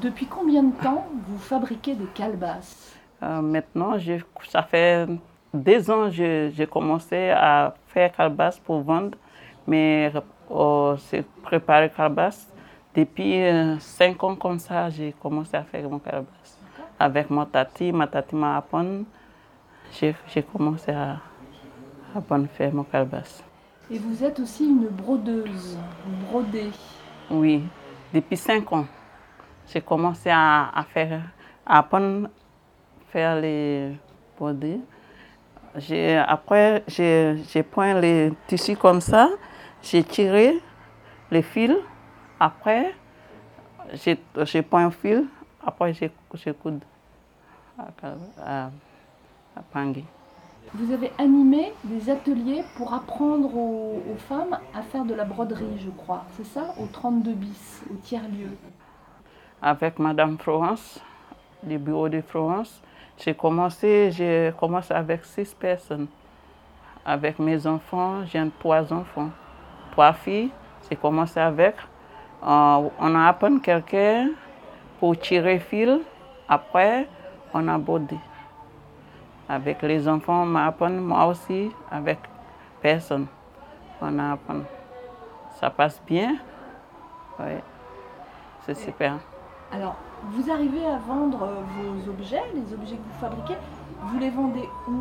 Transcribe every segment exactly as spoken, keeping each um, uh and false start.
Depuis combien de temps vous fabriquez des calebasses? euh, Maintenant, je, ça fait deux ans que j'ai commencé à faire calebasses pour vendre, mais euh, c'est préparer calebasses. Depuis euh, cinq ans comme ça, j'ai commencé à faire mon calebasse. Avec ma tati, ma tati m'a appris, j'ai, j'ai commencé à, à faire mon calebasse. Et vous êtes aussi une brodeuse, vous brodez. Oui, depuis cinq ans, j'ai commencé à, à faire, à apprendre à faire les brodés. J'ai, après, j'ai, j'ai pris les tissus comme ça, j'ai tiré les fils. Après, j'ai, j'ai pris un fil. Après, j'ai, j'ai coudé à, à, à Pangui. Vous avez animé des ateliers pour apprendre aux, aux femmes à faire de la broderie, je crois. C'est ça, au trente-deux bis, au tiers-lieu. Avec Madame Florence, du bureau de Florence, j'ai commencé, j'ai commencé avec six personnes. Avec mes enfants, j'ai trois enfants, trois filles. J'ai commencé avec. Euh, on a appris quelqu'un pour tirer fil. Après, on a brodé. Avec les enfants, on m'a appris, moi aussi, avec personne. On a appris. Ça passe bien. Oui, c'est super. Alors, vous arrivez à vendre vos objets, les objets que vous fabriquez, vous les vendez où?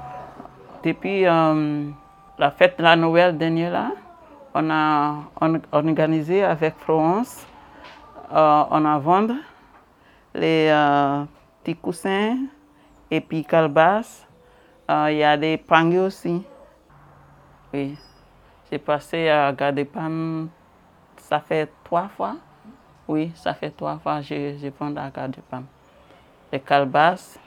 Depuis euh, la fête de la Noël dernière, là, on a on, organisé avec Florence, euh, on a vendu les euh, petits coussins et puis calebasses. Euh, Il y a des pangis aussi. Oui. J'ai passé à Garde-Pam, ça fait trois fois. Oui, ça fait trois fois que je, je vends à Garde-Pam. Les calebasses